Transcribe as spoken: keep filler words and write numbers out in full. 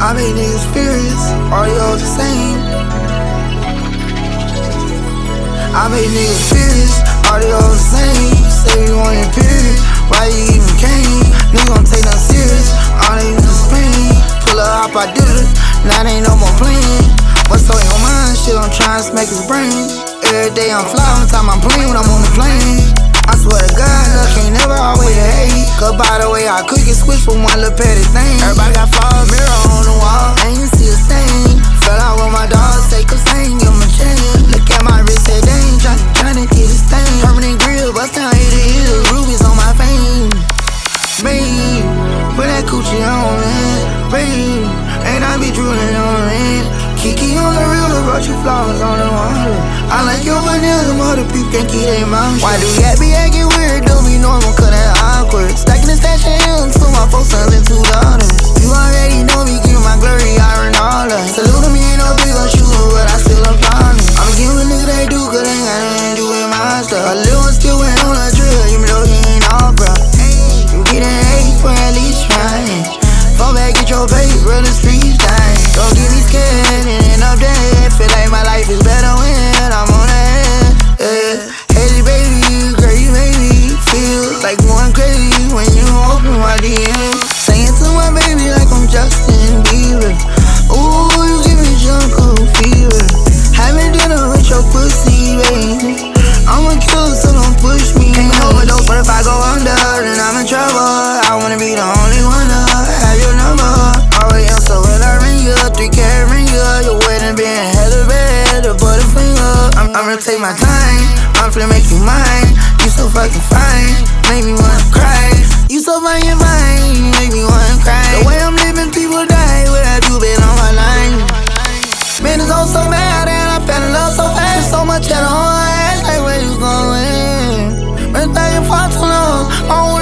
I make niggas furious, all y'all the same. I make niggas furious, all y'all the same. Say you want your period, why you even came? Nigga gon' take nothing serious, all they use is pain. Pull up, I did it, now they ain't no more playing. What's on your mind? Shit, I'm trying to smack his brain. Every day I'm flying, time I'm playing when I'm on the plane. I swear to God, luck ain't never always a hate. Cause by the way, I could get switched from one little petty thing. Everybody got flaws, mirror on the wall, ain't even see a stain. Fell out with my dog, say cause I ain't give him a chain. Look at my wrist, say they ain't tryna, tryna get a stain. Permanent grill, bust down eighty hills, rubies on my fame. Babe, put that coochie on, man. Babe, ain't I be drooling on it. Kiki on the river, brought you flowers on the water. I like your vanilla, other people can't keep their mouth shut. Why do you be acting weird? Don't be normal, cause that awkward. Stacking the stash of him to my folks, sons and two daughters. You already know me, give my glory, I earn all that. Salute to me, ain't no big on shooter, but I still applaud him. I'ma give a nigga they do, cause they ain't got nothing to do with my stuff. A little one still went on a drill, even though he ain't all bruh. You get an eight for at least trying. Fall back, get your paper, the streets dying. Don't get me scared and end up dead. Feel like my life is better when I'm on ahead. Yeah. Hey baby, girl, you make me feel like going crazy when you open my D M. Saying to my baby like I'm Justin Bieber. Ooh, you give me jungle fever. Having dinner with your pussy, baby. I'm a killer, so don't push me. Can't overdose, but if I go under, then I'm in trouble. I wanna be the only one to have your number. Already up, so when I ring you, three carat ring you. Your wedding being hella bad, a butterfinger. I'm, I'm gonna take my time, I'm finna make you mine. You so fucking fine, make me wanna cry. You so fine, you're mine, make me wanna cry. The way I'm living, people die, where have you been on my line? Man, it's all so mad, and I fell in love so fast. So much at home, like where you going? Been thinking for too long.